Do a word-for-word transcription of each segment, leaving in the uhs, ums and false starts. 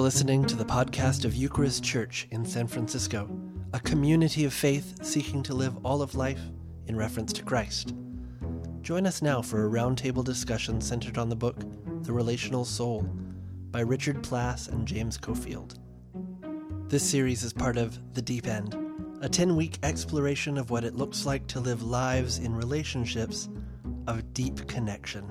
listening to the podcast of Eucharist Church in San Francisco, a community of faith seeking to live all of life in reference to Christ. Join us now for a roundtable discussion centered on the book, The Relational Soul, by Richard Plass and James Cofield. This series is part of The Deep End, a ten-week exploration of what it looks like to live lives in relationships of deep connection.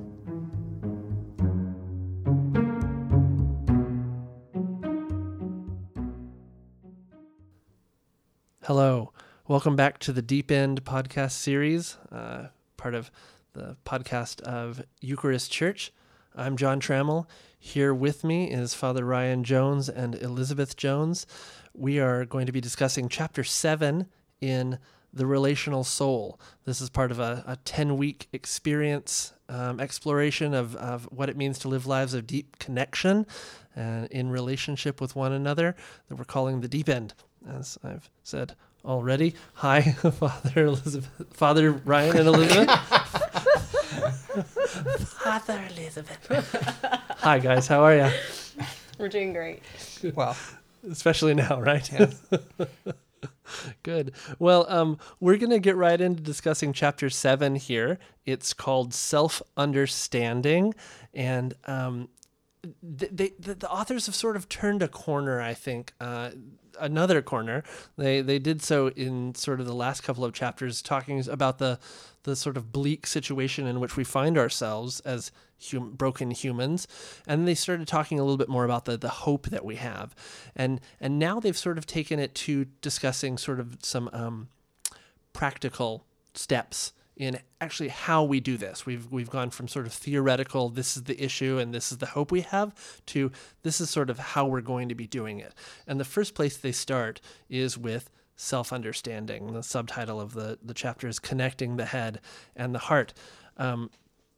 Hello, welcome back to the Deep End podcast series, uh, part of the podcast of Eucharist Church. I'm John Trammell. Here with me is Father Ryan Jones and Elizabeth Jones. We are going to be discussing chapter seven in The Relational Soul. This is part of a, a ten-week experience, um, exploration of, of what it means to live lives of deep connection and in relationship with one another that we're calling the Deep End. As I've said already. Hi, Father Elizabeth, Father Ryan and Elizabeth. Father Elizabeth. Hi, guys. How are you? We're doing great. Well, especially now, right? Yes. Good. Well, um, we're going to get right into discussing chapter seven here. It's called Self-Understanding, and um, they, they, the authors have sort of turned a corner, I think, uh, another corner. They they did so in sort of the last couple of chapters, talking about the the sort of bleak situation in which we find ourselves as hum, broken humans, and they started talking a little bit more about the the hope that we have, and and now they've sort of taken it to discussing sort of some um, practical steps in actually how we do this. We've we've gone from sort of theoretical, this is the issue and this is the hope we have, to this is sort of how we're going to be doing it. And the first place they start is with self-understanding. The subtitle of the, the chapter is Connecting the Head and the Heart. Um,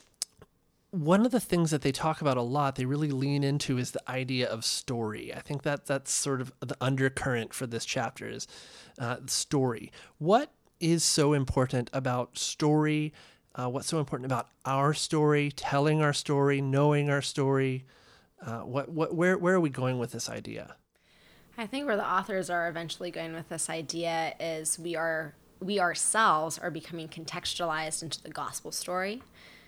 one of the things that they talk about a lot, they really lean into, is the idea of story. I think that that's sort of the undercurrent for this chapter is uh, story. What is so important about story? Uh, what's so important about our story, telling our story, knowing our story? Uh, what, what, where, where are we going with this idea? I think where the authors are eventually going with this idea is we are we ourselves are becoming contextualized into the gospel story.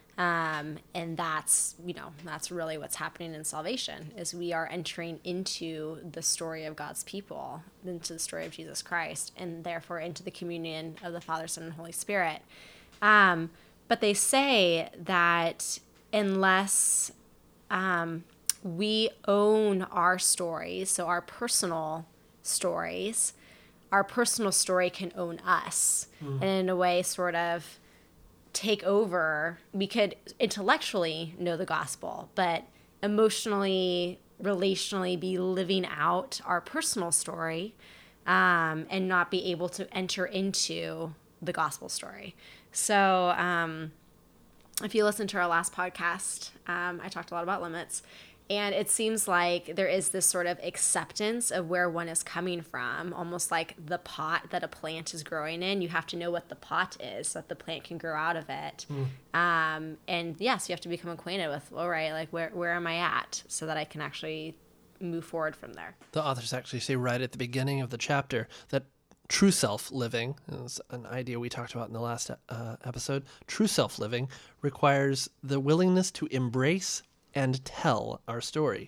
Um, and that's, you know, that's really what's happening in salvation, is we are entering into the story of God's people, into the story of Jesus Christ, and therefore into the communion of the Father, Son, and Holy Spirit. Um, but they say that unless um, we own our stories, so our personal stories, our personal story can own us, mm-hmm. and in a way sort of take over. We could intellectually know the gospel, but emotionally, relationally be living out our personal story, um, and not be able to enter into the gospel story. So um, if you listen to our last podcast, um, I talked a lot about limits. And it seems like there is this sort of acceptance of where one is coming from, almost like the pot that a plant is growing in. You have to know what the pot is so that the plant can grow out of it. Mm. Um, and yes, you have to become acquainted with, all right, like where, where am I at, so that I can actually move forward from there. The authors actually say right at the beginning of the chapter that true self-living is an idea we talked about in the last uh, episode. True self-living requires the willingness to embrace and tell our story,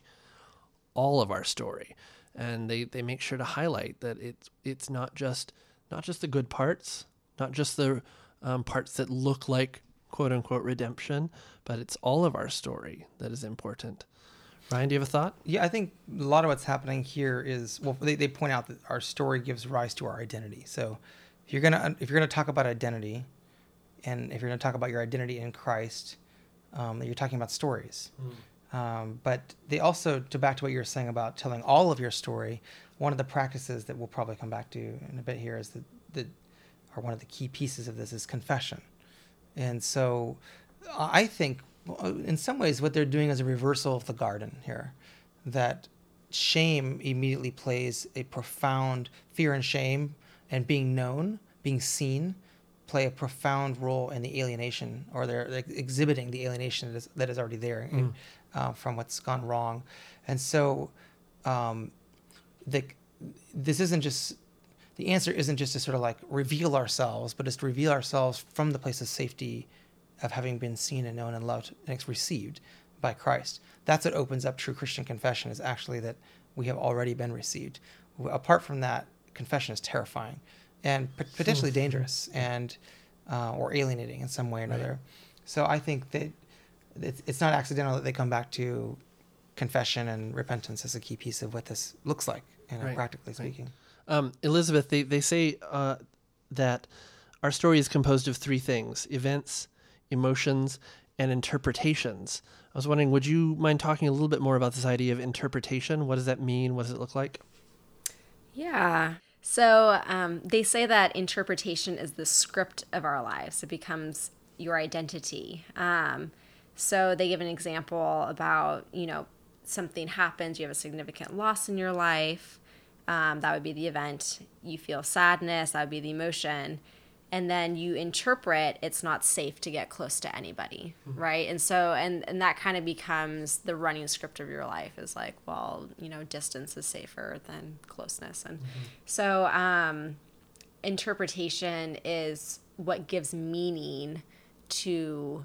all of our story. And they, they make sure to highlight that it's it's not just not just the good parts, not just the um, parts that look like quote unquote redemption, but it's all of our story that is important. Ryan, do you have a thought? Yeah, I think a lot of what's happening here is, well, they, they point out that our story gives rise to our identity. So if you're gonna if you're gonna talk about identity, and if you're gonna talk about your identity in Christ, Um, you're talking about stories. Mm. Um, but they also, to back to what you were saying about telling all of your story, one of the practices that we'll probably come back to in a bit here is that, that or one of the key pieces of this is confession. And so I think in some ways what they're doing is a reversal of the garden here, that shame immediately plays a profound, fear and shame and being known, being seen, play a profound role in the alienation, or they're like exhibiting the alienation that is, that is already there mm. uh, from what's gone wrong. And so um, the, this isn't just, the answer isn't just to sort of like reveal ourselves, but it's to reveal ourselves from the place of safety of having been seen and known and loved and received by Christ. That's what opens up true Christian confession, is actually that we have already been received. Apart from that, confession is terrifying and potentially dangerous and uh, or alienating in some way or another. Right. So I think that it's, it's not accidental that they come back to confession and repentance as a key piece of what this looks like, you know, right. practically speaking. Right. Um, Elizabeth, they, they say uh, that our story is composed of three things: events, emotions, and interpretations. I was wondering, would you mind talking a little bit more about this idea of interpretation? What does that mean? What does it look like? Yeah. So um, they say that interpretation is the script of our lives. It becomes your identity. Um, so they give an example about, you know, something happens, you have a significant loss in your life. Um, that would be the event. You feel sadness, that would be the emotion. And then you interpret it's not safe to get close to anybody, mm-hmm. right? And so, and, and that kind of becomes the running script of your life, is like, well, you know, distance is safer than closeness. And mm-hmm. so um, interpretation is what gives meaning to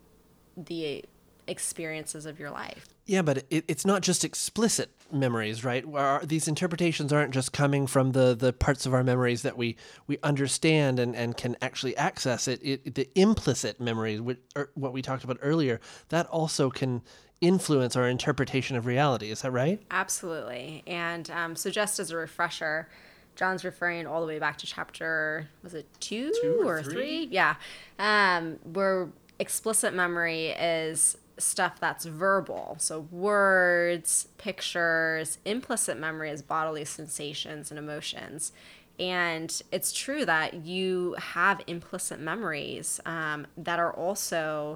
the experiences of your life. Yeah, but it, it's not just explicit memories, right? Our, these interpretations aren't just coming from the, the parts of our memories that we, we understand and, and can actually access. It, it the implicit memories, which, or what we talked about earlier, that also can influence our interpretation of reality. Is that right? Absolutely. And um, so just as a refresher, John's referring all the way back to chapter, was it two, two or, or three? three? Yeah. Um, where explicit memory is stuff that's verbal, so words, pictures. Implicit memory is bodily sensations and emotions. And it's true that you have implicit memories um, that are also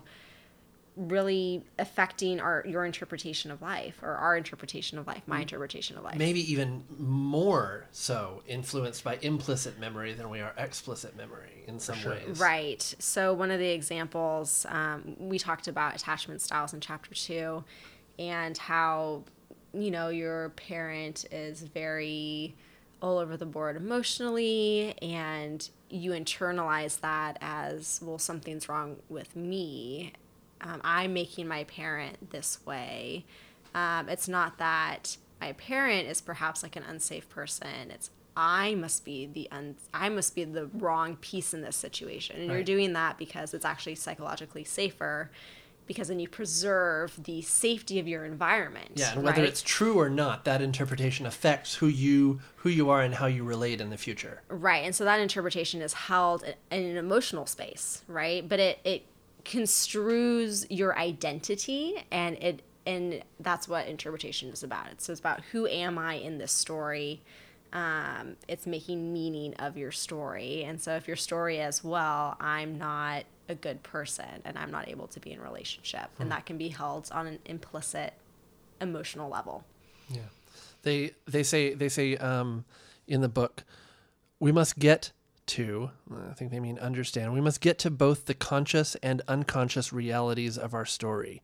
really affecting our your interpretation of life, or our interpretation of life, my interpretation of life. Maybe even more so influenced by implicit memory than we are explicit memory in some sure. ways. Right. So one of the examples, um, we talked about attachment styles in chapter two, and how, you know, your parent is very all over the board emotionally, and you internalize that as, well, something's wrong with me. Um, I'm making my parent this way. Um, it's not that my parent is perhaps like an unsafe person. It's I must be the un- I must be the wrong piece in this situation. And right. you're doing that because it's actually psychologically safer, because then you preserve the safety of your environment. Yeah, and whether right? it's true or not, that interpretation affects who you who you are and how you relate in the future. Right, and so that interpretation is held in an emotional space, right? But it it construes your identity, and it and that's what interpretation is about. It's about, who am I in this story? Um, it's making meaning of your story. And so if your story is, well, I'm not a good person and I'm not able to be in a relationship, hmm. and that can be held on an implicit emotional level. Yeah, they they say they say um, in the book, we must get to, I think they mean understand, we must get to both the conscious and unconscious realities of our story.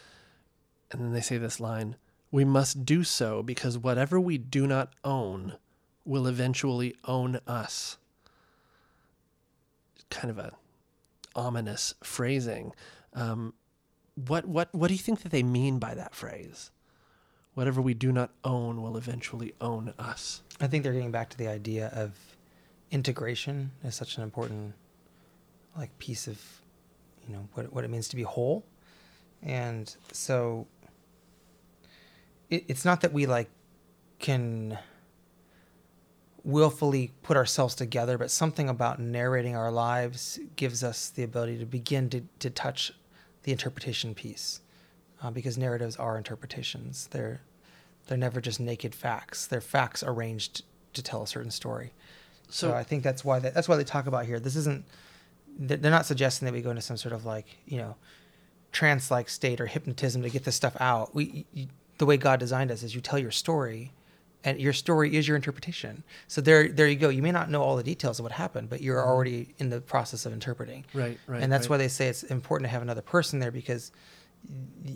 And then they say this line, we must do so because whatever we do not own will eventually own us. Kind of a ominous phrasing. Um, what what what do you think that they mean by that phrase? Whatever we do not own will eventually own us. I think they're getting back to the idea of integration is such an important like piece of, you know, what what it means to be whole. And so it, it's not that we like can willfully put ourselves together, but something about narrating our lives gives us the ability to begin to, to touch the interpretation piece, uh, because narratives are interpretations. They're they're never just naked facts. They're facts arranged to tell a certain story. So, so I think that's why they, that's why they talk about here. This isn't, they're not suggesting that we go into some sort of like, you know, trance-like state or hypnotism to get this stuff out. We, you, the way God designed us is you tell your story, and your story is your interpretation. So there, there you go. You may not know all the details of what happened, but you're already in the process of interpreting. Right, right. And that's right. why they say it's important to have another person there, because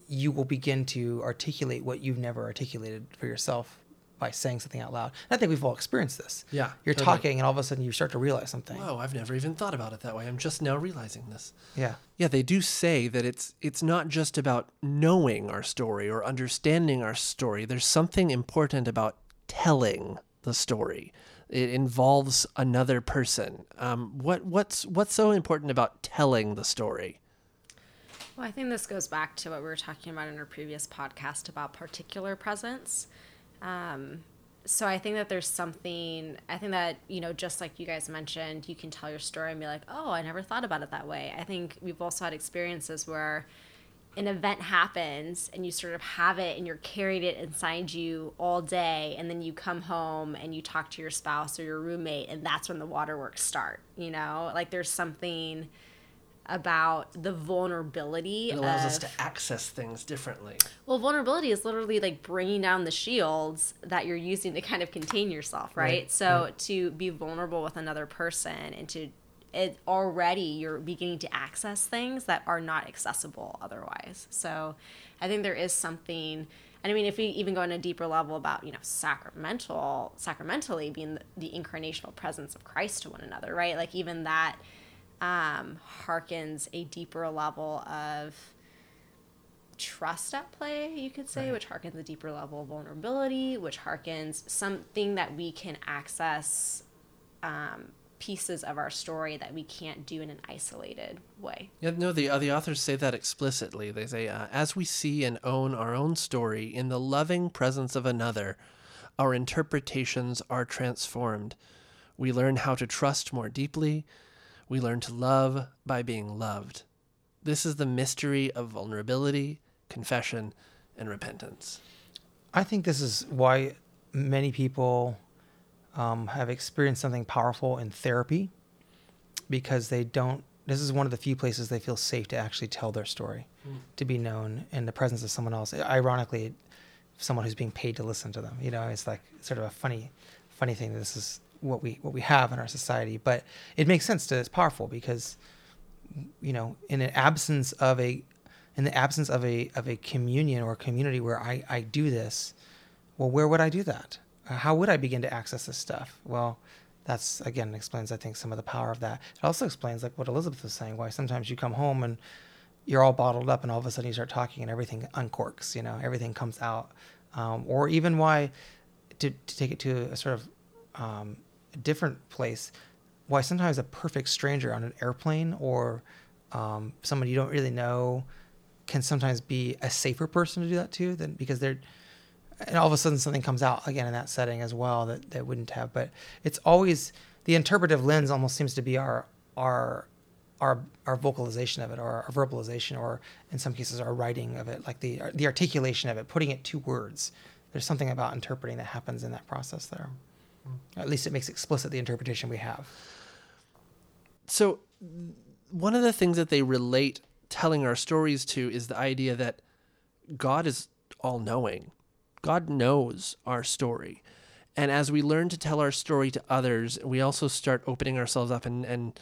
you will begin to articulate what you've never articulated for yourself by saying something out loud. And I think we've all experienced this. Yeah, You're totally. talking and all of a sudden you start to realize something. Whoa, I've never even thought about it that way. I'm just now realizing this. Yeah. Yeah, they do say that it's it's not just about knowing our story or understanding our story. There's something important about telling the story. It involves another person. Um, what what's what's so important about telling the story? Well, I think this goes back to what we were talking about in our previous podcast about particular presence. Um, so I think that there's something, I think that, you know, just like you guys mentioned, you can tell your story and be like, oh, I never thought about it that way. I think we've also had experiences where an event happens and you sort of have it and you're carried it inside you all day, and then you come home and you talk to your spouse or your roommate, and that's when the waterworks start, you know? Like there's something about the vulnerability. It allows of, us to access things differently. Well, vulnerability is literally like bringing down the shields that you're using to kind of contain yourself, right? Right, So right. to be vulnerable with another person and to it already you're beginning to access things that are not accessible otherwise. So I think there is something, and I mean, if we even go on a deeper level about, you know, sacramental, sacramentally being the, the incarnational presence of Christ to one another, right? Like even that um, harkens a deeper level of trust at play, you could say, Right. which harkens a deeper level of vulnerability, which harkens something that we can access um, pieces of our story that we can't do in an isolated way. Yeah, no, the uh, the authors say that explicitly. They say, uh, as we see and own our own story in the loving presence of another, our interpretations are transformed. We learn how to trust more deeply. We learn to love by being loved. This is the mystery of vulnerability, confession, and repentance. I think this is why many people um, have experienced something powerful in therapy, because they don't, this is one of the few places they feel safe to actually tell their story, mm. to be known in the presence of someone else. Ironically, someone who's being paid to listen to them. You know, it's like sort of a funny, funny thing that this is what we what we have in our society. But it makes sense to, it's powerful because, you know, in an absence of a, in the absence of a of a communion or community where I, I do this, well, where would I do that? How would I begin to access this stuff? Well, that's, again, explains, I think, some of the power of that. It also explains, like what Elizabeth was saying, why sometimes you come home and you're all bottled up and all of a sudden you start talking and everything uncorks, you know, everything comes out. Um, or even why, to, to take it to a sort of um, a different place, why sometimes a perfect stranger on an airplane or um, someone you don't really know can sometimes be a safer person to do that to, than because they're, and all of a sudden something comes out again in that setting as well that that wouldn't have. But it's always, the interpretive lens almost seems to be our our our our vocalization of it, or our verbalization, or in some cases our writing of it, like the the articulation of it, putting it to words. There's something about interpreting that happens in that process there. Mm. At least it makes explicit the interpretation we have. So one of the things that they relate telling our stories to is the idea that God is all-knowing. God knows our story. And as we learn to tell our story to others, we also start opening ourselves up and, and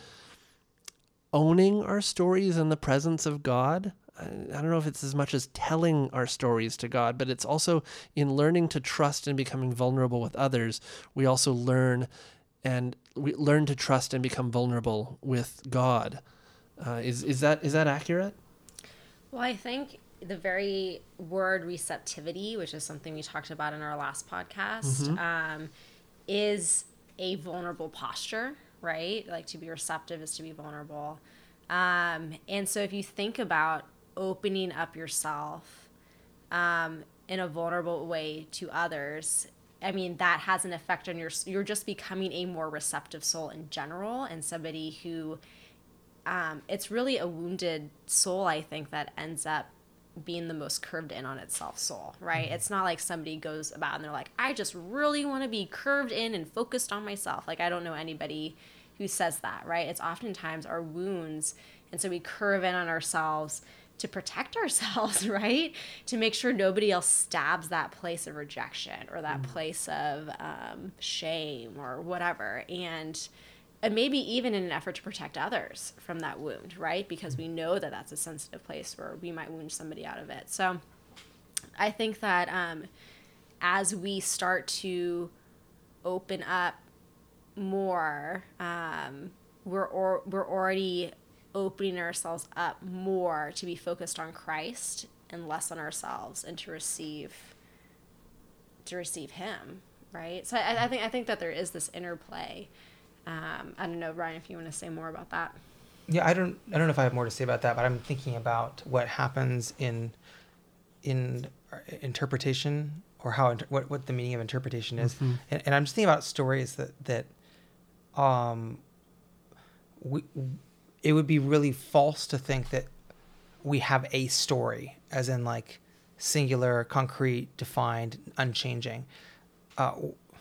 owning our stories in the presence of God. I don't know if it's as much as telling our stories to God, but it's also in learning to trust and becoming vulnerable with others. We also learn and we learn to trust and become vulnerable with God. Uh, is is that is that accurate? Well, I think the very word receptivity, which is something we talked about in our last podcast, mm-hmm. um, is a vulnerable posture, right? Like to be receptive is to be vulnerable. Um, and so if you think about opening up yourself um, in a vulnerable way to others, I mean, that has an effect on your, you're just becoming a more receptive soul in general, and somebody who, um, it's really a wounded soul, I think, that ends up being the most curved in on itself soul, right? Mm-hmm. It's not like somebody goes about and they're like, I just really want to be curved in and focused on myself. Like, I don't know anybody who says that, right? It's oftentimes our wounds. And so we curve in on ourselves to protect ourselves, right? To make sure nobody else stabs that place of rejection or that mm-hmm. place of um, shame or whatever. And and maybe even in an effort to protect others from that wound, right? Because we know that that's a sensitive place where we might wound somebody out of it. So I think that um, as we start to open up more, um, we're or, we're already opening ourselves up more to be focused on Christ and less on ourselves, and to receive to receive Him, right? So I, I think I think that there is this interplay. Um, I don't know, Ryan, if you want to say more about that. Yeah, I don't I don't know if I have more to say about that, but I'm thinking about what happens in in interpretation, or how what what the meaning of interpretation is, mm-hmm. and, and I'm just thinking about stories that that um we it would be really false to think that we have a story, as in like singular, concrete, defined, unchanging. Uh,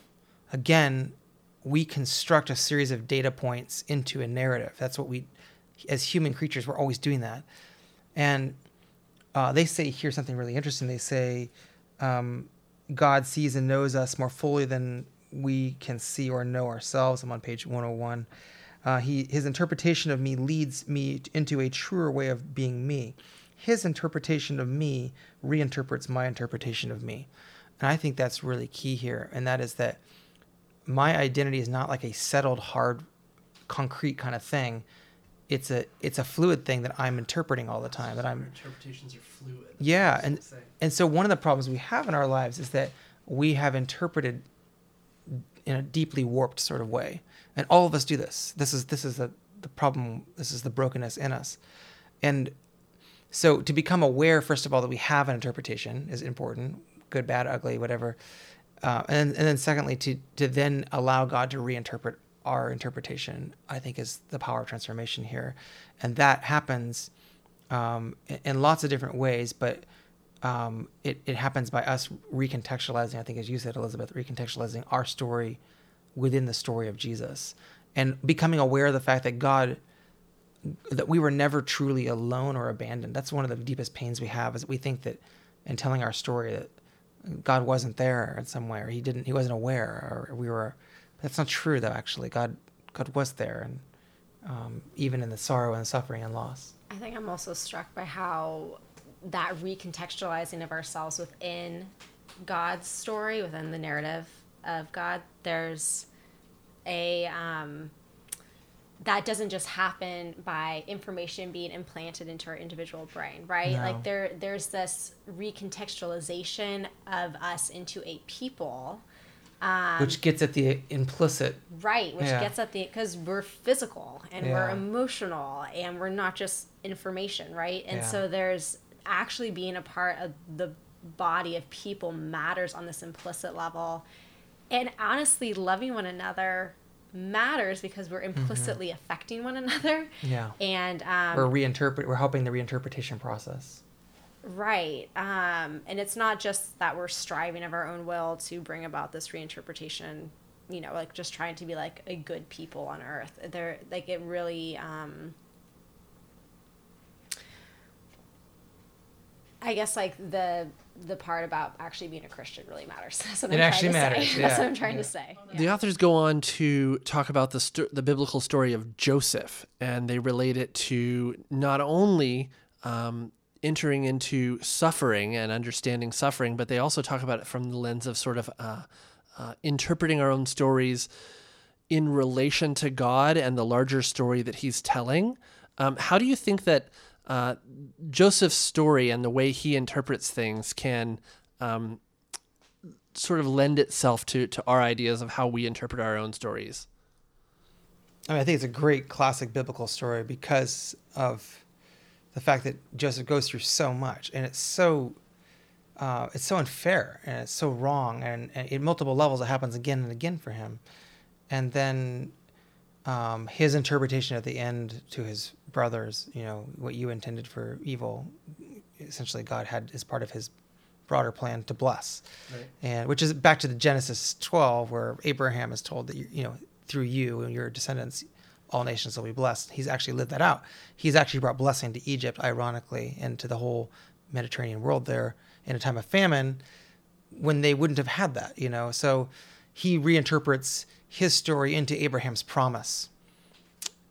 again, we construct a series of data points into a narrative. That's what we, as human creatures, we're always doing that. And uh, they say here something really interesting. They say um, God sees and knows us more fully than we can see or know ourselves. I'm on page one oh one. Uh, he, his interpretation of me leads me into a truer way of being me. His interpretation of me reinterprets my interpretation of me. And I think that's really key here. And that is that my identity is not like a settled, hard, concrete kind of thing. It's a it's a fluid thing that I'm interpreting all the time. That I'm interpretations are fluid. Yeah, and and so one of the problems we have in our lives is that we have interpreted in a deeply warped sort of way. And all of us do this. This is this is the, the problem. This is the brokenness in us. And so to become aware, first of all, that we have an interpretation is important. Good, bad, ugly, whatever. Uh, and, and then secondly, to, to then allow God to reinterpret our interpretation, I think is the power of transformation here. And that happens um, in, in lots of different ways, but um, it, it happens by us recontextualizing, I think as you said, Elizabeth, recontextualizing our story within the story of Jesus, and becoming aware of the fact that God, that we were never truly alone or abandoned. That's one of the deepest pains we have, is we think that in telling our story that God wasn't there in some way, or he didn't, he wasn't aware, or we were. That's not true, though. Actually, God, God was there, and um, even in the sorrow and suffering and loss. I think I'm also struck by how that recontextualizing of ourselves within God's story, within the narrative of God, there's a um, that doesn't just happen by information being implanted into our individual brain, right? No. Like there, there's this recontextualization of us into a people, um, which gets at the implicit, right? Which yeah. gets at the, because we're physical and yeah. we're emotional and we're not just information, right? And yeah. so there's actually being a part of the body of people matters on this implicit level, and honestly, loving one another matters because we're implicitly mm-hmm. affecting one another. Yeah. And um, we're reinterpret. We're helping the reinterpretation process. Right. Um, and it's not just that we're striving of our own will to bring about this reinterpretation, you know, like just trying to be like a good people on earth. They're like, it really, um, I guess like the the part about actually being a Christian really matters. That's what it I'm actually trying to matters. say. Yeah. That's what I'm trying yeah. to say. The yeah. authors go on to talk about the st- the biblical story of Joseph, and they relate it to not only um, entering into suffering and understanding suffering, but they also talk about it from the lens of sort of uh, uh, interpreting our own stories in relation to God and the larger story that he's telling. Um, how do you think that Uh, Joseph's story and the way he interprets things can um, sort of lend itself to, to our ideas of how we interpret our own stories? I mean, I think it's a great classic biblical story because of the fact that Joseph goes through so much, and it's so uh, it's so unfair, and it's so wrong, and, and in multiple levels it happens again and again for him. And then um, his interpretation at the end to his brothers, you know, what you intended for evil, essentially God had as part of his broader plan to bless. Right. And which is back to the Genesis twelve, where Abraham is told that, you, you know, through you and your descendants, all nations will be blessed. He's actually lived that out. He's actually brought blessing to Egypt, ironically, and to the whole Mediterranean world there in a time of famine when they wouldn't have had that, you know. So he reinterprets his story into Abraham's promise.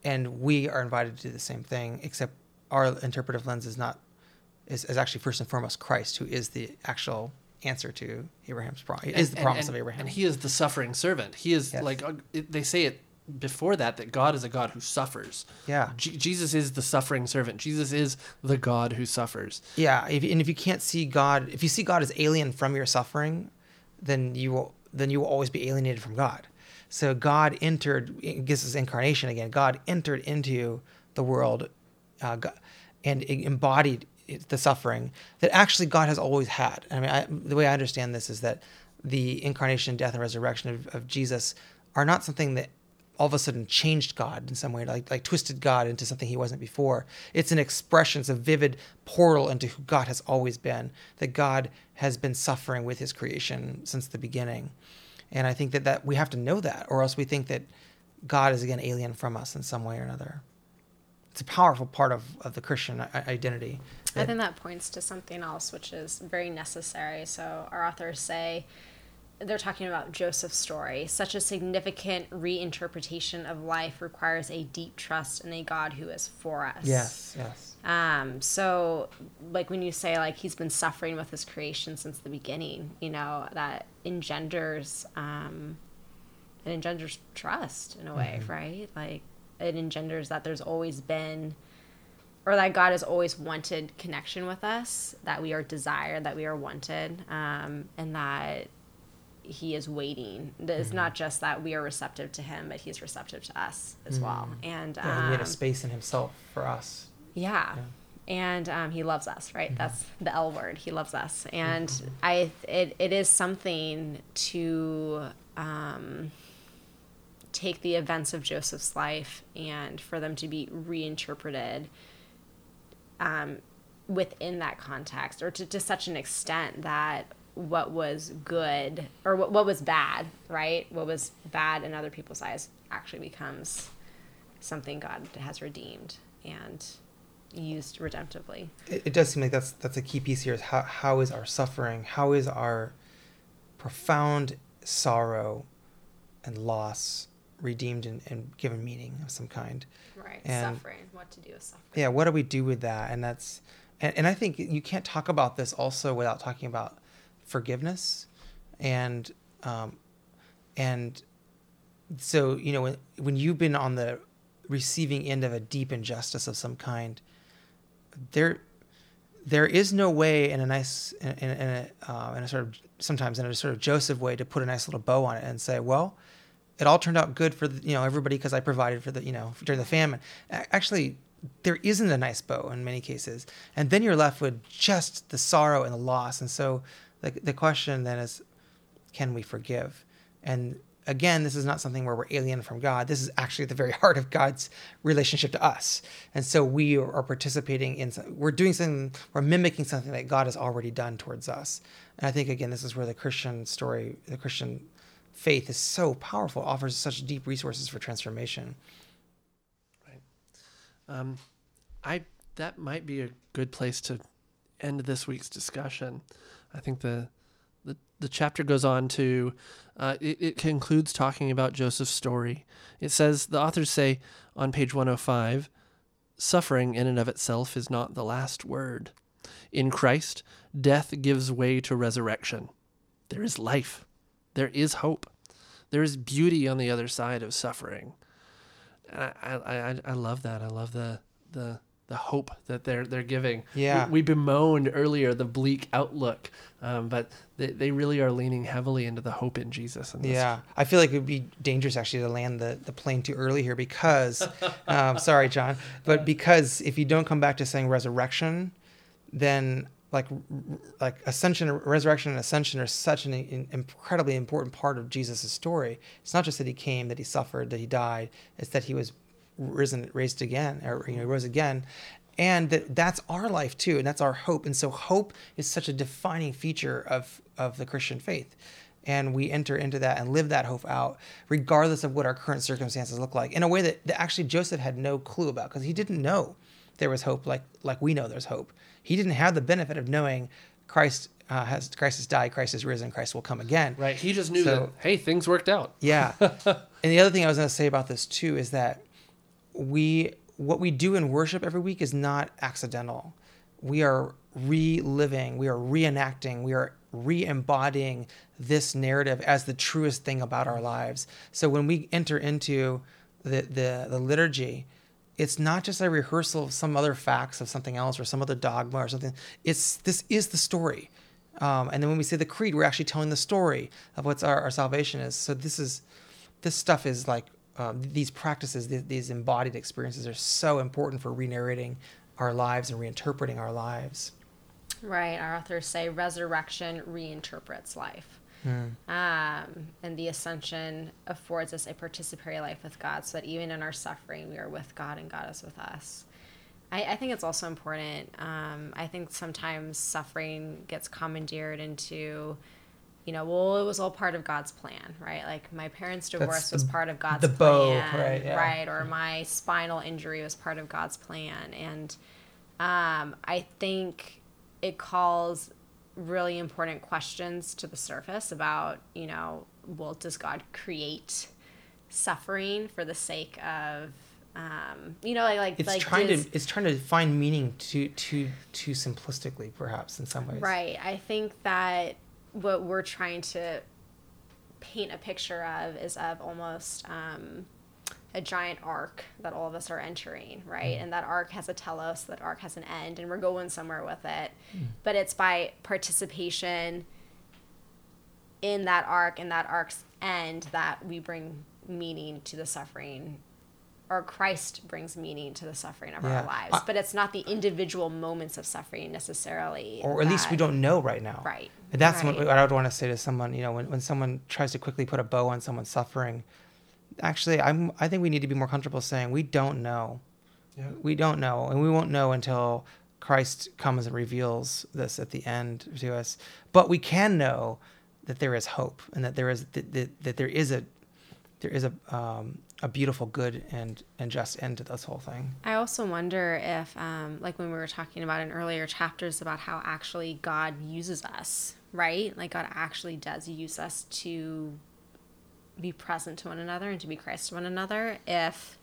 and we are invited to do the same thing, except our interpretive lens is not is, is actually first and foremost Christ, who is the actual answer to Abraham's promise. Is the promise and, and, of Abraham, and he is the suffering servant. He is yes. like uh, it, they say it before that that God is a God who suffers. Yeah, G- Jesus is the suffering servant. Jesus is the God who suffers. Yeah, if, and if you can't see God, if you see God as alien from your suffering, then you will then you will always be alienated from God. So God entered, this is incarnation again. God entered into the world, uh, and embodied the suffering that actually God has always had. I mean, I, the way I understand this is that the incarnation, death, and resurrection of, of Jesus are not something that all of a sudden changed God in some way, like like twisted God into something he wasn't before. It's an expression, it's a vivid portal into who God has always been, that God has been suffering with his creation since the beginning. And I think that, that we have to know that, or else we think that God is, again, alien from us in some way or another. It's a powerful part of, of the Christian identity. I think that points to something else, which is very necessary. So our authors say, they're talking about Joseph's story. Such a significant reinterpretation of life requires a deep trust in a God who is for us. Yes, yes. Um, so, like, when you say, like, he's been suffering with his creation since the beginning, you know, that engenders, um, it engenders trust in a way, mm-hmm. right? Like, it engenders that there's always been, or that God has always wanted connection with us, that we are desired, that we are wanted, um, and that he is waiting. It's mm-hmm. not just that we are receptive to him, but he's receptive to us as mm-hmm. well. And yeah, um, he made a space in himself for us. Yeah. yeah. And um, he loves us, right? Mm-hmm. That's the L word. He loves us. And mm-hmm. I, it, it is something to um, take the events of Joseph's life and for them to be reinterpreted um, within that context, or to, to such an extent that what was good, or what, what was bad, right? What was bad in other people's eyes actually becomes something God has redeemed and used redemptively. It, it does seem like that's that's a key piece here, is how, how is our suffering, how is our profound sorrow and loss redeemed and, and given meaning of some kind. Right, and, suffering, what to do with suffering. Yeah, what do we do with that? And that's, and, and I think you can't talk about this also without talking about forgiveness. And, um, and so, you know, when, when you've been on the receiving end of a deep injustice of some kind, there, there is no way in a nice, in, in, in a, uh, in a sort of, sometimes in a sort of Joseph way, to put a nice little bow on it and say, well, it all turned out good for the, you know, everybody because I provided for the, you know, during the famine. Actually, there isn't a nice bow in many cases. And then you're left with just the sorrow and the loss. And so the, the question then is, can we forgive? And again, this is not something where we're alien from God. This is actually at the very heart of God's relationship to us. And so we are participating in, we're doing something, we're mimicking something that God has already done towards us. And I think, again, this is where the Christian story, the Christian faith is so powerful, offers such deep resources for transformation. Right. Um, I that might be a good place to end this week's discussion. I think the the, the chapter goes on to, uh, it, it concludes talking about Joseph's story. It says, the authors say on page one oh five, suffering in and of itself is not the last word. In Christ, death gives way to resurrection. There is life. There is hope. There is beauty on the other side of suffering. And I, I, I love that. I love the the the hope that they're they're giving. Yeah. We, we bemoaned earlier the bleak outlook, um, but they, they really are leaning heavily into the hope in Jesus. In this. Yeah, I feel like it would be dangerous actually to land the, the plane too early here because, um, sorry, John, but because if you don't come back to saying resurrection, then like like ascension, resurrection and ascension are such an, an incredibly important part of Jesus' story. It's not just that he came, that he suffered, that he died. It's that he was risen, raised again, or you know, rose again. And that that's our life too, and that's our hope. And so hope is such a defining feature of, of the Christian faith. And we enter into that and live that hope out, regardless of what our current circumstances look like, in a way that, that actually Joseph had no clue about, because he didn't know there was hope like like we know there's hope. He didn't have the benefit of knowing Christ uh, has Christ has died, Christ has risen, Christ will come again. Right. He just knew so, that, hey, things worked out. Yeah. And the other thing I was going to say about this too is that we what we do in worship every week is not accidental. We are reliving, we are reenacting, we are re-embodying this narrative as the truest thing about our lives. So when we enter into the, the, the liturgy, it's not just a rehearsal of some other facts of something else or some other dogma or something. It's this is the story. Um, and then when we say the creed, we're actually telling the story of what our, our salvation is. So this is this stuff is like um, these practices, these, these embodied experiences are so important for re-narrating our lives and reinterpreting our lives. Right. Our authors say resurrection reinterprets life. Mm. Um, and the ascension affords us a participatory life with God, so that even in our suffering, we are with God and God is with us. I, I think it's also important. Um, I think sometimes suffering gets commandeered into, you know, well, it was all part of God's plan, right? Like my parents' divorce the, was part of God's the plan, bow, right? Yeah. right? Or my spinal injury was part of God's plan. And um, I think it calls really important questions to the surface about, you know, well, does God create suffering for the sake of, um, you know, like like it's like trying does, to it's trying to find meaning too too too simplistically, perhaps in some ways. Right. I think that what we're trying to paint a picture of is of almost um, a giant arc that all of us are entering, right? Mm. And that arc has a telos, that arc has an end, and we're going somewhere with it. Mm. But it's by participation in that arc, and that arc's end, that we bring meaning to the suffering, or Christ brings meaning to the suffering of yeah. our lives. I, but it's not the individual moments of suffering necessarily. Or at that, least we don't know right now. Right. And that's right. what I would want to say to someone, you know, when, when someone tries to quickly put a bow on someone's suffering, actually, I'm, I think we need to be more comfortable saying we don't know. Yeah. We don't know, and we won't know until Christ comes and reveals this at the end to us. But we can know that there is hope, and that there is that, that, that there is a there is a um, a beautiful, good, and and just end to this whole thing. I also wonder if, um, like when we were talking about in earlier chapters about how actually God uses us, right? Like God actually does use us to be present to one another and to be Christ to one another. If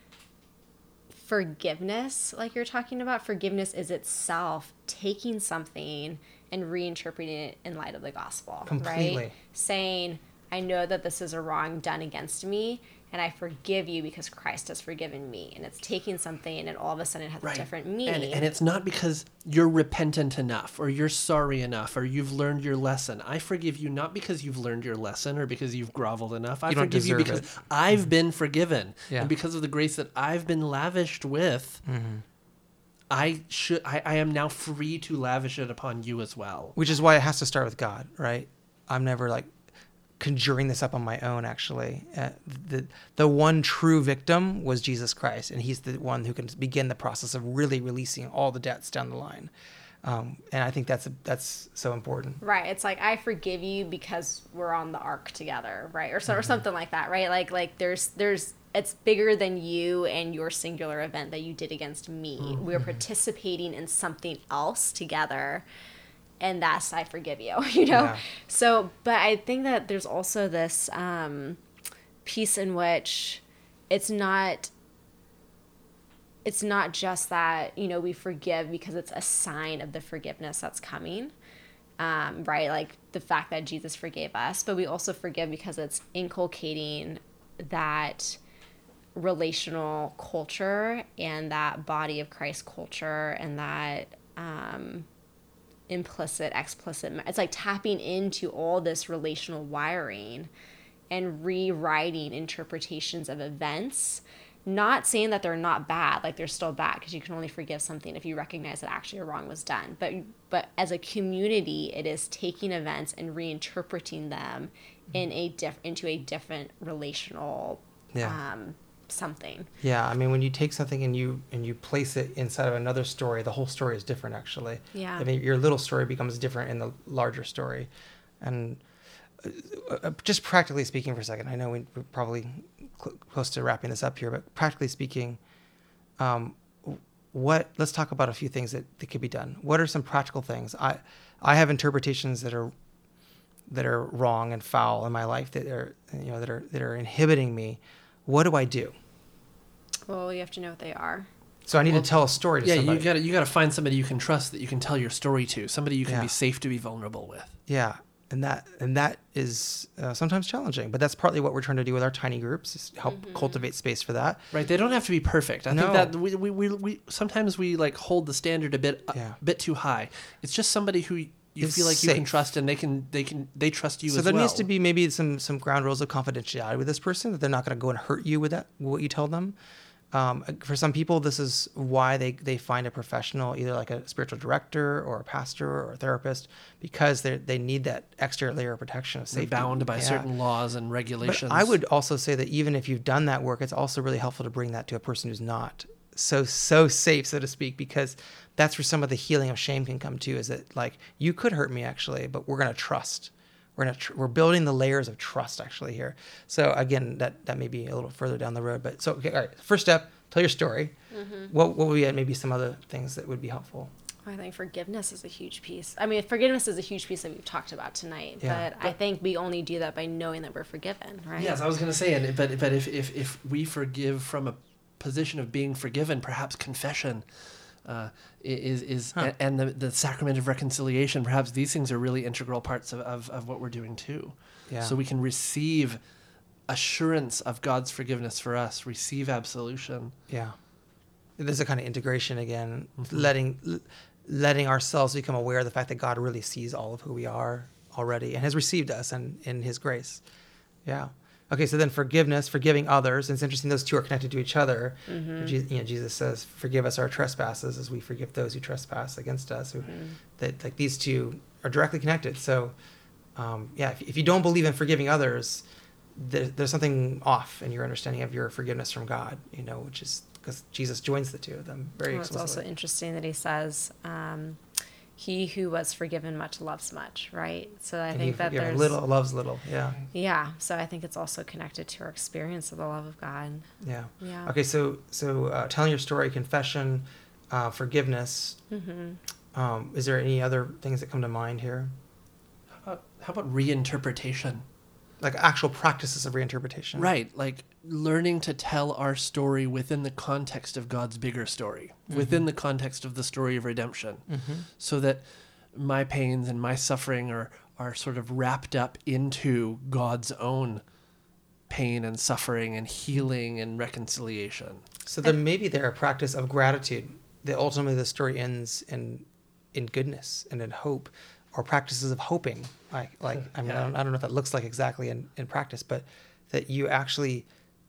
forgiveness, like you're talking about, forgiveness is itself taking something and reinterpreting it in light of the gospel. Completely. Right? Saying, I know that this is a wrong done against me, and I forgive you because Christ has forgiven me. And it's taking something and all of a sudden it has right. a different meaning. And, and it's not because you're repentant enough or you're sorry enough or you've learned your lesson. I forgive you not because you've learned your lesson or because you've groveled enough. I you forgive you because it. I've mm-hmm. been forgiven. Yeah. And because of the grace that I've been lavished with, mm-hmm. I should I, I am now free to lavish it upon you as well. Which is why it has to start with God, right? I'm never like conjuring this up on my own, actually. Uh, the the one true victim was Jesus Christ, and he's the one who can begin the process of really releasing all the debts down the line. Um, and I think that's a, that's so important. Right. It's like, I forgive you because we're on the ark together, right? Or so, mm-hmm. or something like that, right? Like like there's there's it's bigger than you and your singular event that you did against me. Mm-hmm. We're participating in something else together. And that's, I forgive you, you know? Yeah. So, but I think that there's also this um, piece in which it's not, it's not just that, you know, we forgive because it's a sign of the forgiveness that's coming, um, right? Like the fact that Jesus forgave us, but we also forgive because it's inculcating that relational culture and that body of Christ culture and that, um, implicit, explicit. It's like tapping into all this relational wiring and rewriting interpretations of events. Not saying that they're not bad, like they're still bad, because you can only forgive something if you recognize that actually a wrong was done. But but as a community, it is taking events and reinterpreting them in a diff- into a different relational yeah. um, something. Yeah, I mean, when you take something and you and you place it inside of another story, the whole story is different, actually. Yeah. I mean, your little story becomes different in the larger story. And uh, just practically speaking for a second, I know we, we're probably cl- close to wrapping this up here, but practically speaking, um, what? Let's talk about a few things that, that could be done. What are some practical things? I I have interpretations that are that are wrong and foul in my life that are you know that are that are inhibiting me. What do I do? Well, you have to know what they are. So I need Well, to tell a story to Yeah, somebody. you got to you got to find somebody you can trust that you can tell your story to, somebody you can Yeah. be safe to be vulnerable with. Yeah, and that and that is uh, sometimes challenging, but that's partly what we're trying to do with our tiny groups, is help Mm-hmm. cultivate space for that. Right? They don't have to be perfect. I No. think that we, we, we, we sometimes we like hold the standard a bit a Yeah. bit too high. It's just somebody who you Is feel like you can safe. trust and they can they can they trust you So as there well. needs to be maybe some some ground rules of confidentiality with this person, that they're not going to go and hurt you with that what you tell them. Um, for some people, this is why they, they find a professional, either like a spiritual director or a pastor or a therapist, because they they need that extra layer of protection of They're safety. bound by Yeah. certain laws and But regulations. I would also say that even if you've done that work, it's also really helpful to bring that to a person who's not so so safe, so to speak, because that's where some of the healing of shame can come too. Is that like, you could hurt me actually, but we're gonna trust. We're gonna tr- we're building the layers of trust actually here. So again, that that may be a little further down the road. But so okay, all right. First step, tell your story. Mm-hmm. What what would be maybe some other things that would be helpful? I think forgiveness is a huge piece. I mean, forgiveness is a huge piece that we've talked about tonight. Yeah. But I think we only do that by knowing that we're forgiven, right? Yes, I was going to say, and but but if, if if we forgive from a position of being forgiven, perhaps confession uh, is is Huh. and the the sacrament of reconciliation. Perhaps these things are really integral parts of, of, of what we're doing too. Yeah. So we can receive assurance of God's forgiveness for us, receive absolution. Yeah. There's a kind of integration again, Mm-hmm. letting l- letting ourselves become aware of the fact that God really sees all of who we are already and has received us and in his grace. Yeah. Okay, so then forgiveness, forgiving others. And it's interesting, those two are connected to each other. Mm-hmm. Je- you know, Jesus says, forgive us our trespasses as we forgive those who trespass against us. Who, Mm-hmm. that like these two are directly connected. So um, yeah, if, if you don't believe in forgiving others, there, there's something off in your understanding of your forgiveness from God, you know, which is because Jesus joins the two of them very Well, it's also explicitly. interesting that he says, um, "He who was forgiven much loves much," right? So I And think he that forgiven there's little loves little. Yeah, yeah. So I think it's also connected to our experience of the love of God. yeah. Yeah. Okay, so so uh, telling your story, confession, uh, forgiveness. Mm-hmm. Um, is there any other things that come to mind here, How about, how about reinterpretation? like actual practices of reinterpretation? Right, like learning to tell our story within the context of God's bigger story, within the context of the story of redemption, Mm-hmm. so that my pains and my suffering are are sort of wrapped up into God's own pain and suffering and healing and reconciliation. So then maybe there a practice of gratitude that ultimately the story ends in in goodness and in hope, or practices of hoping. Like like I mean I, Yeah. don't, I don't know if that looks like exactly in, in practice, but that you actually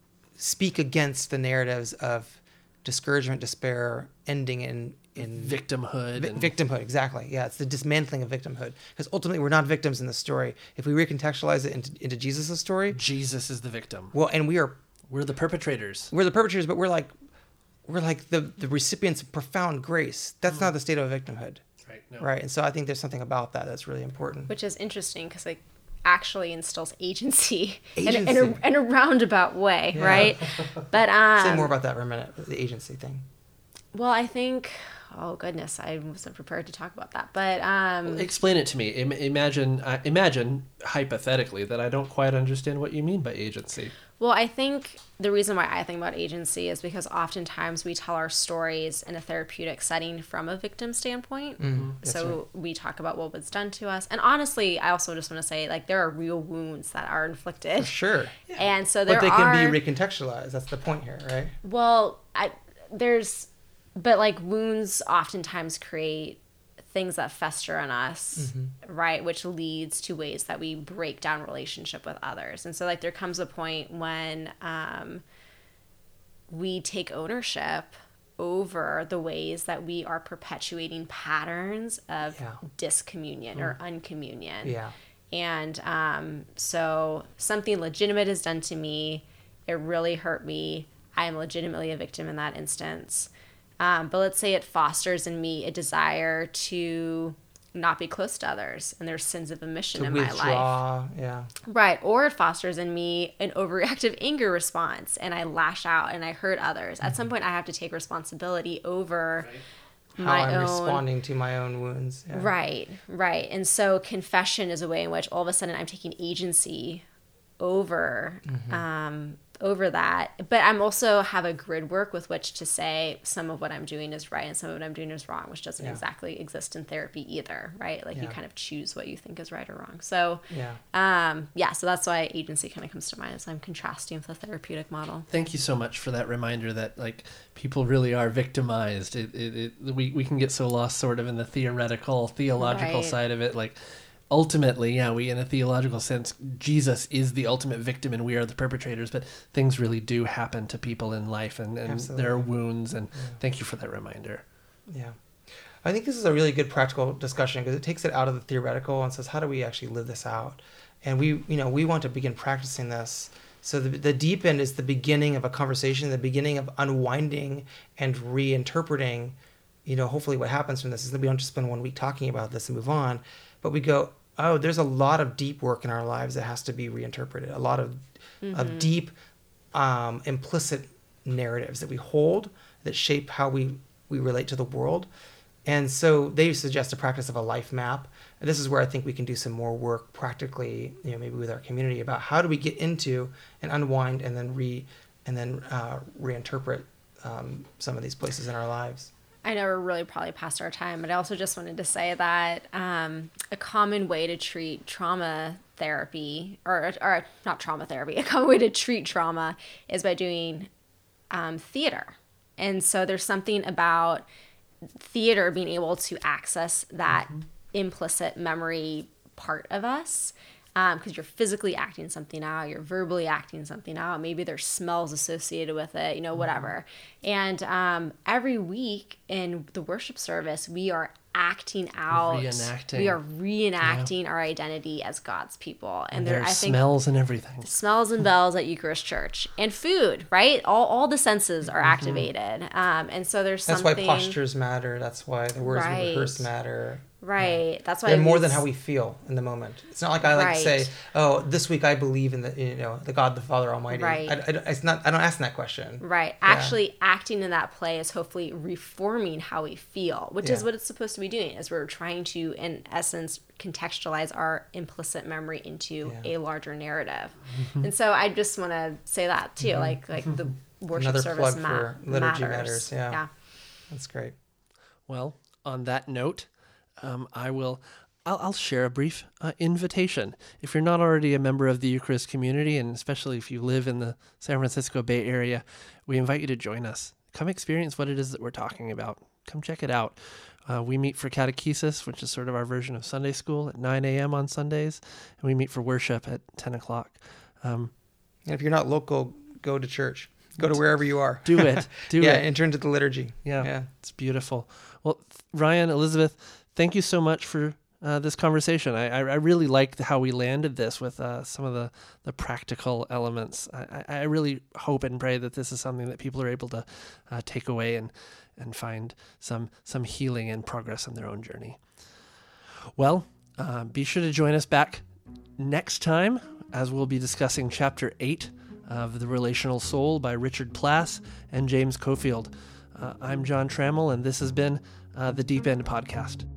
speak against the narratives of discouragement, despair, ending in in Victimhood. vi- and, victimhood. Exactly. Yeah, it's the dismantling of victimhood, because ultimately we're not victims in the story. If we recontextualize it into, into Jesus' story, Jesus is the victim. well, and we are We're the perpetrators. we're the perpetrators, but we're like we're like the the recipients of profound grace. That's not the state of victimhood, Right. No. right? And so I think there's something about that that's really important. Which is interesting because it actually instills agency, In, a, in, Agency. a, in a roundabout way, Yeah. right? But um, Say more about that for a minute, the agency thing. well, I think. Oh goodness, I wasn't prepared to talk about that. But um, Explain it to me. Im- imagine, uh, imagine hypothetically that I don't quite understand what you mean by agency. well, I think the reason why I think about agency is because oftentimes we tell our stories in a therapeutic setting from a victim standpoint. Mm-hmm. That's So right. we talk about what was done to us, and honestly, I also just want to say like there are real wounds that are inflicted, For sure. and so there But they are. can be recontextualized. That's the point here, right? Well, I there's, but like wounds oftentimes create things that fester in us, right? Which leads to ways that we break down relationship with others. And so like there comes a point when um, we take ownership over the ways that we are perpetuating patterns of Yeah. discommunion or uncommunion. Yeah. And um, so something legitimate is done to me. It really hurt me. I am legitimately a victim in that instance. Um, but let's say it fosters in me a desire to not be close to others, and there's sins of omission To in my life. withdraw. Yeah. Right. Or it fosters in me an overreactive anger response, and I lash out and I hurt others. At some point, I have to take responsibility over How my I'm own. responding to my own wounds. Yeah. Right, right. And so confession is a way in which all of a sudden I'm taking agency over Mm-hmm. um, over that. But I'm also have a grid work with which to say some of what I'm doing is right and some of what I'm doing is wrong, which doesn't Yeah. exactly exist in therapy either, right? Like you Yeah. kind of choose what you think is right or wrong. So Yeah. um, yeah, so that's why agency kind of comes to mind as I'm contrasting with the therapeutic model. Thank you so much for that reminder that like people really are victimized. It, it, it we, we can get so lost sort of in the theoretical, theological Right. side of it. Like ultimately, yeah, we in a theological sense, Jesus is the ultimate victim and we are the perpetrators, but things really do happen to people in life and, and there are Absolutely. wounds. And Yeah. thank you for that reminder. Yeah. I think this is a really good practical discussion because it takes it out of the theoretical and says, how do we actually live this out? And we, you know, we want to begin practicing this. So the, the deep end is the beginning of a conversation, the beginning of unwinding and reinterpreting, you know, hopefully what happens from this is that we don't just spend one week talking about this and move on, but we go, oh, there's a lot of deep work in our lives that has to be reinterpreted, a lot of, Mm-hmm. of deep um, implicit narratives that we hold that shape how we, we relate to the world. And so they suggest a practice of a life map. And this is where I think we can do some more work practically, you know, maybe with our community about how do we get into and unwind and then re and then uh, reinterpret um, some of these places in our lives. I know we're really probably past our time, but I also just wanted to say that um, a common way to treat trauma therapy, or, or not trauma therapy, a common way to treat trauma is by doing um, theater. And so there's something about theater being able to access that mm-hmm. implicit memory part of us. Because um, you're physically acting something out, you're verbally acting something out. Maybe there's smells associated with it, you know, whatever. Mm-hmm. And um, every week in the worship service, we are acting out. Reenacting. We are reenacting yeah. our identity as God's people. And, and there, there's I think, smells and everything. Smells and bells at Eucharist Church. And food, right? All all the senses are mm-hmm. activated. Um, and so there's That's something... why postures matter. That's why the words right. we rehearse matter. Right. Yeah. That's why they're more than how we feel in the moment. It's not like I like right. to say, "Oh, this week I believe in the you know the God, the Father Almighty." Right. I, I, it's not. I don't ask that question. Right. Yeah. Actually, acting in that play is hopefully reforming how we feel, which yeah. is what it's supposed to be doing. Is we're trying to, in essence, contextualize our implicit memory into yeah. a larger narrative. Mm-hmm. And so I just want to say that too, mm-hmm. like like the worship Another service plug ma- for liturgy matters. matters. Yeah. yeah. That's great. Well, on that note. Um, I will, I'll, I'll share a brief uh, invitation. If you're not already a member of the Eucharist community, and especially if you live in the San Francisco Bay Area, we invite you to join us. Come experience what it is that we're talking about. Come check it out. Uh, we meet for catechesis, which is sort of our version of Sunday school, at nine a.m. on Sundays, and we meet for worship at ten o'clock. Um, and if you're not local, go to church. Go to wherever you are. Do it. Do yeah, it. Yeah, enter into the liturgy. Yeah, yeah, it's beautiful. Well, Ryan, Elizabeth, thank you so much for uh, this conversation. I, I really liked how we landed this with uh, some of the, the practical elements. I, I really hope and pray that this is something that people are able to uh, take away and, and find some some healing and progress on their own journey. Well, uh, be sure to join us back next time as we'll be discussing Chapter eight of The Relational Soul by Richard Plass and James Cofield. Uh, I'm John Trammell, and this has been uh, the Deep End Podcast.